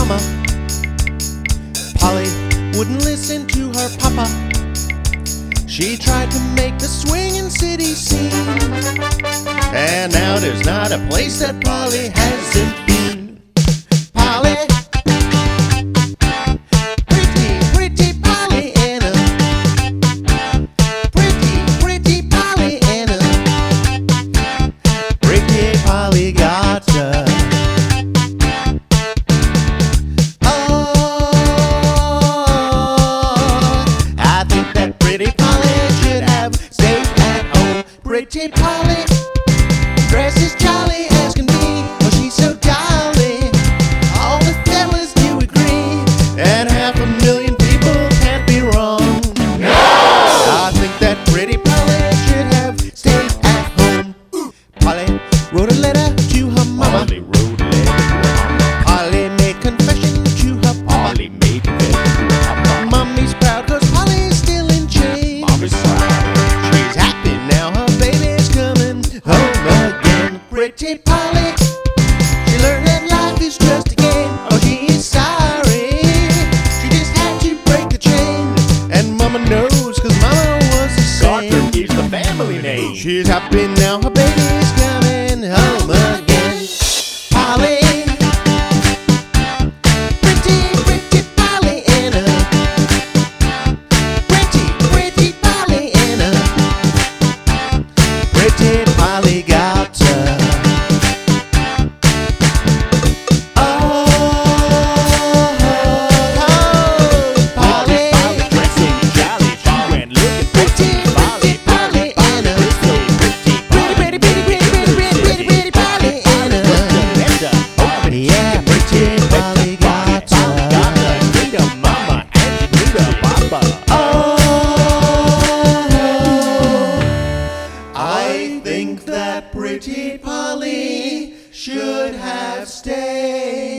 mama. Polly wouldn't listen to her papa. She tried to make the swinging city scene, and now there's not a place that Polly hasn't been. Polly, pretty Pollyanna, pretty Pollyanna, pretty Polly got ya. Pretty Polly dresses jolly as can be. Oh, she's so jolly, all the fellas do agree, and 500,000 people can't be wrong. No! I think that Pretty Polly should have stayed at home. Polly wrote a letter to her mama. Polly wrote a letter to her mama. Polly made confession to her papa. Polly made confession to her papa. Mommy's proud 'cause Polly's still in chains. Mommy's proud. She's happy now, her baby's coming home again. Pretty Polly, she learned that life is just a game. Oh, she is sorry, she just had to break the chain. And mama knows, 'cause mama was the same. Carter is the family name. She's happy now, her baby's coming home again. Polly, pretty Pollyanna, pretty Pollyanna, pretty Polly got ya. Polly dressing jolly, she went looking Pretty Pollyanna, pretty Pollyanna, yeah, pretty Polly got ya. Need a mama and she need a papa. I think that Pretty Polly should have stayed.